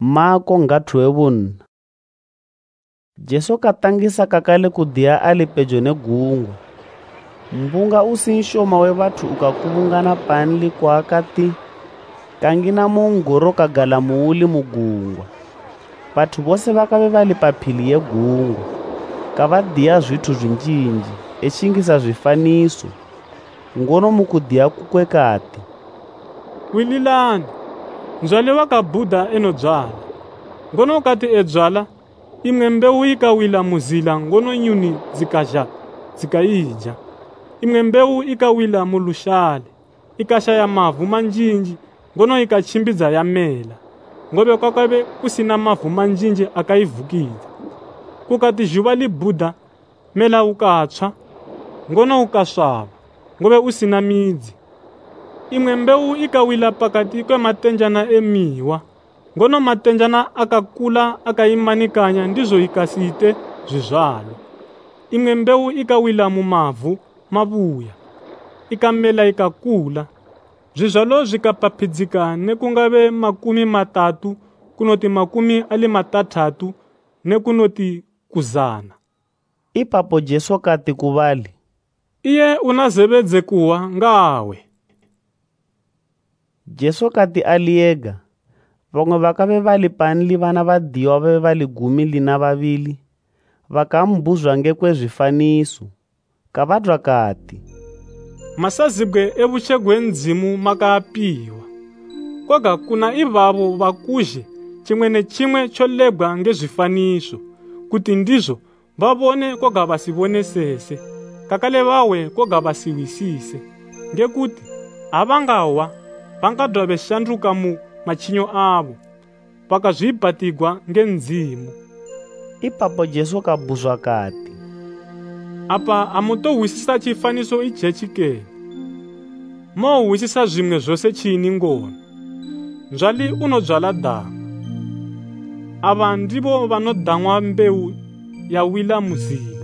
Mako ngatwevun. Jesu katangisa kakale kudia ali pejo negungwa. Mbunga usinshoma we vathu ukakuvungana panli kwa kati kangina mungoro kagala muuli mugungwa. Vathu vose vakave vali paphili yegungwa kavadiya zvithu zvinjinji eshingisa zvifaniso ngono mukudiya kukwe kati, wililani nzwale wakabudha enodzwala ngono ukati edzwala imwe mbeu ikawila muzila ngono nyuni zikazha zikayidya. Imwe mbeu ikawila mulushale ikashaya mavu manjinji ngono ikachimbidza yamela ngobe kwakave kusina mavu manjinji akaivukidza. Kukati zhuva libudha mela ukatsva ngono ukasvava ngobe usina midzi. Imwe mbeu ikawila pakati kwematenjana emiwa ngono matenjana akakula akaimanikanya ndizvo ikasiite zvizvalo. Imwe mbeu ikawila mumavu mavuya ikamela ikakula zvizvalo zvikapaphidzika nekungave 30 kunoti 60 nekunoti 100. Ipapo Jesu kati kuvali, iye unazeve dzekuwa ngawe. Jesu kati aliyega vamwe vakave vali panli vana vadiwa vave vali 12 vakamubvuzva ngekwezvifaniso kavadwa kati, masazibwe evuchegwe nzimu makaapiwa koga kuna ivavo vakuzhe chimwe nechimwe cholegwa ngezvifaniso kuti ndizvo vavone koga vasivone sese kakale vawe koga vasiwisise ngekuti havangawa vangadwa veshanduka mu machinyo avo vakazvibatigwa ngenzimu. Ipapo Jesu kabvuzva kati, apa hamutohwisisa chifaniso ichechi keni? Mohwisisa zvimwe zvose chini ngono? Nzvali unodzvala dama. Ava ndivo vanodhamwa mbeu yawila muzila.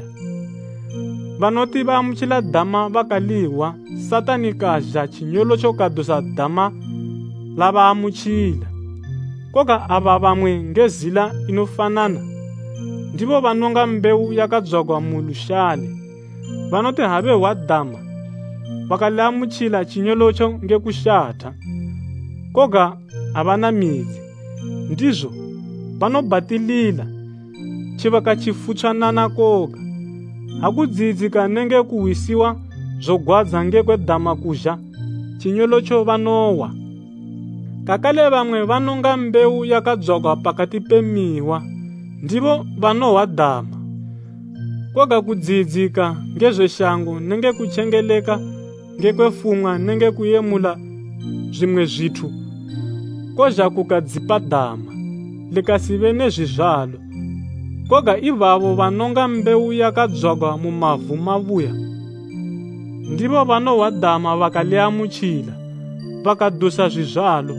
Vanoti vamuchila dama vakaliwa, Satani kazha chinyolo chokadosa dama lavaamuchila. Koga ava vamwe ngezila inofanana ndivo vanonga mbeu yakadzvagwa mulushale. Vanoti have wadhama vakalamuchila chinyolocho ngekushata koga havana midzi, ndizvo vanobatilila chivaka chifutsvanana koga. Hakudzidzika nenge kuhwisiwa zvogwadza ngekwedhama kuzha chinyolocho vanowa. Kakale vamwe vanonga mbeu yakadzvagwa pakati pemiwa ndivo vanohwa dhama. Koga kudzidzika ngezveshango nenge kuchengeleka ngekwefumwa nenge kuyemula zvimwe zvithu kozha kukadzipa dhama likasive nezvizvalo. Koga ivavo vanonga mbeu yakadzvagwa mumavu mavuya ndivo vanohwa dhama vakaliamuchila vakadusa zvizvalo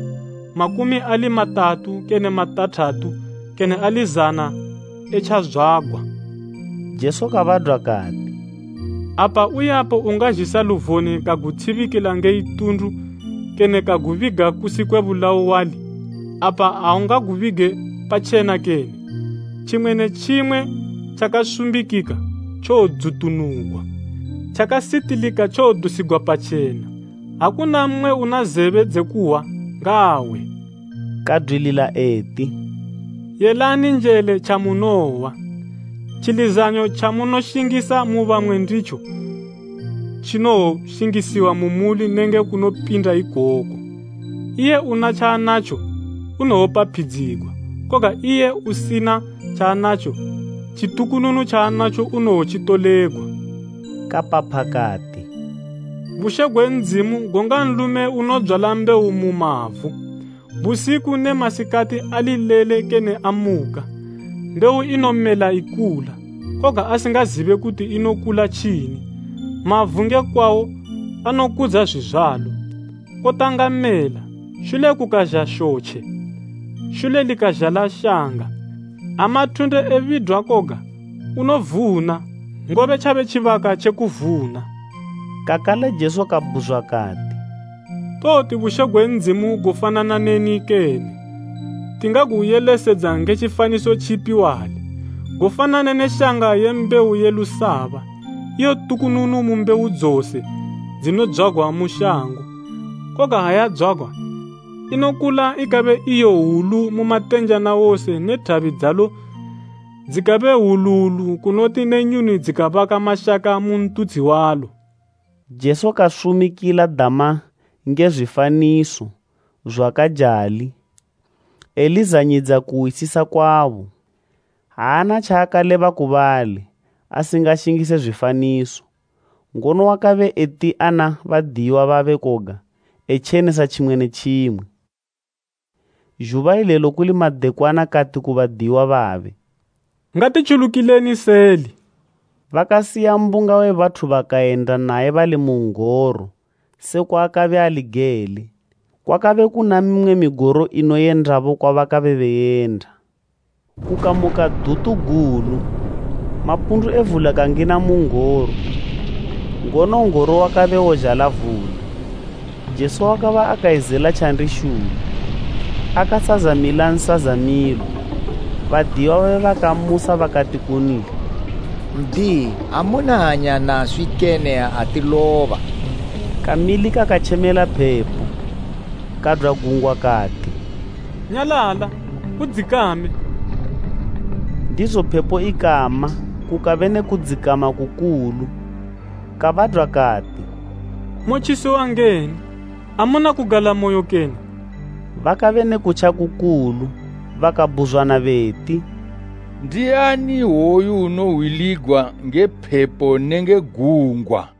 30 kene 3 kene 100 echadzvagwa. Jesu kavadwa kati, apa uyapo ungazhisa luvhoni kagutsivikila ngeitundu kene kaguviga kusi kwevulauwali, apa haungaguvige pachena kene. Chimwe nechimwe chakasumbikika chodzutunugwa, chakasitilika chodusigwa pachena. Hakuna mumwe una zeve dzekuwa ngawe. Kadwilila eti, yelani njele chamunowa. Chilizanyo chamunoshingisa muvamwe ndicho chinoshingisiwa mumuli nenge kunopinda igoko. Iye una chaanacho unohopaphidzigwa, koga iye usina chaanacho chitukununu chaanacho unohochitolegwa. Kapapha kati, vushegwe nzimu gonga nlume unodzvala mbeu mumavu vusiku nemasikati alilele kene amuka. Mbeu inomela ikula koga asingazive kuti inokula chini. Mavu ngekwawo anokudza zvizvalo. Kotanga mela shule kukazha shoche, shule likazhala shanga. Amatunde evidwa koga unovhuna ngove chave chivaka chekuvhuna. Kakale Jesu kabvuzva kati, toti vushegwe nzimu gufanana neni keni? ti nga ku yelesedza ngechifaniso chipi wale, kufanana neshanga yembewu yelusava, iyo tukununu mumbewu dzose dzinodzwagwa mushango. Koga hayadzwagwa, inokula ikabe iyo hulu mumatenjana wose nethavi dzalo dzikabe hululu kunoti nenyuni dzikavaka mashaka muntutsi walo. Jesu kasumikila dama ngezvifaniso zvakajali elizanyidza kuwisisa kwavo. Haana chaakaleva kuvale asingashingise zvifaniso. Ngono wakave eti ana vadiwa vave koga echenesa chimwe nechimwe. Juva ilelo kuli madekwana kati kuvadiwa vave. Ngatichulukileni seli. Vakasiya mbunga wevathu vakaenda naye vali mungoro sekwakave aligele. Kwakave kuna mimwe migoro inoyendavo kwavakave veyenda. Kukamuka dutu gulu, mapundu evula kangina mungoro. Ngono ngoro wakave wozhala vula. Jesu wakava akaizela chandishulu, akasazamila nsazamilo. Vadiwa vave vakamusa vakati kuni, mdi amuna hanya naswi kene atilova. Kamili kakachemela phepo, kadwa gungwa kati, nyalala kudzikame. Ndizo phepo ikama, kukave ne kudzikama kukulu. Kavadwa kati, mochiso wangeni amuna kugala moyo kene. Vakave ne kucha kukulu, vakabuzwana veti, ndiani hoyu unowiligwa ngephepo nenge gungwa?